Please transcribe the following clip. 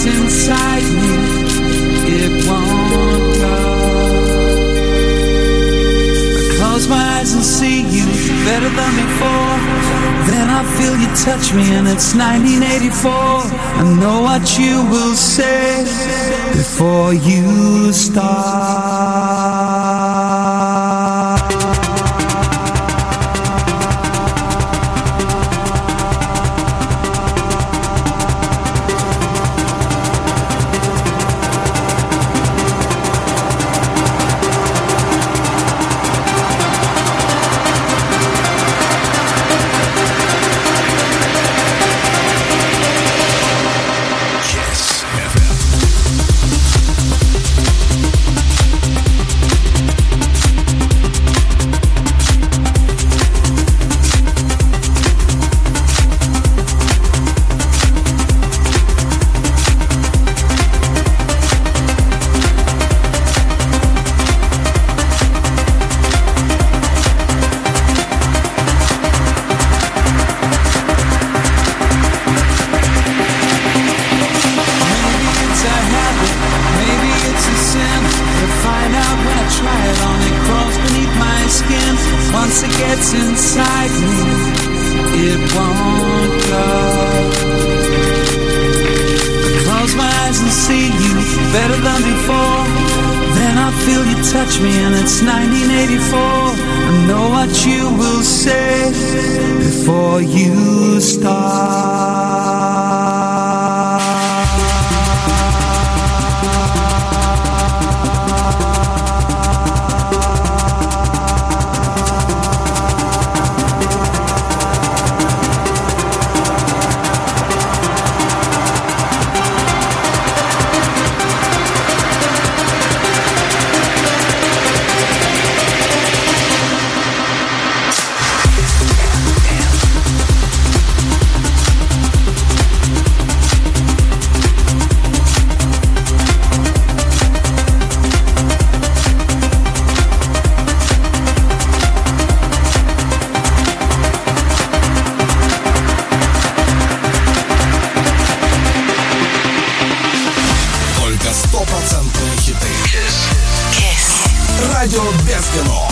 gets inside me, it won't go. I close my eyes and see you better than before. Then I feel you touch me and it's 1984. I know what you will say before you start. Once it gets inside me, it won't go. I close my eyes and see you better than before. Then I feel you touch me and it's 1984. I know what you will say before you start. Радио без кино.